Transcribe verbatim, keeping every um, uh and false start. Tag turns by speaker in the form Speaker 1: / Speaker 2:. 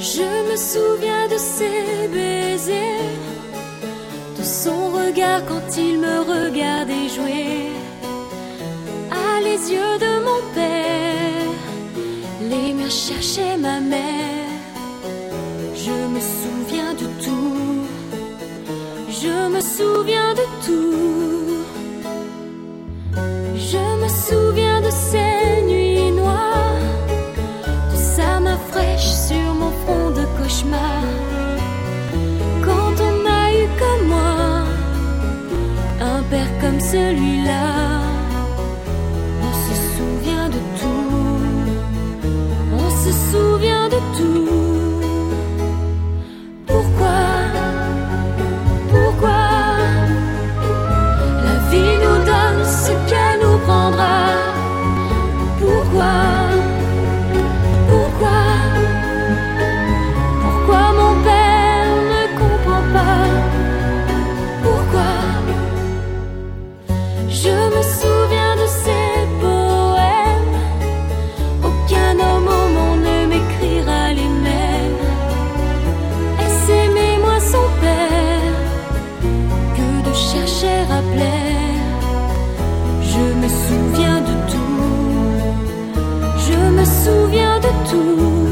Speaker 1: Je me souviens de ses baisers, de son regard quand il me regardait jouer. Ah, les yeux de mon père, les miens cherchaient ma mère. Je me souviens de tout, je me souviens de tout. Je me souviens de ces nuits noires, de sa main fraîche sur mon front de cauchemar. Quand on a eu comme moi un père comme celui-là, on se souvient de tout, on se souvient de tout. Pourquoi, pourquoi la vie nous donne ce qu'elle nous prendra? Pourquoi, pourquoi, pourquoi mon père ne comprend pas? Pourquoi? Je me souviens de ces poèmes, aucun homme au monde ne m'écrira les mêmes. Est-ce aimer moi son père que de chercher à plaire? Je me souviens de tout, je me souviens de tout.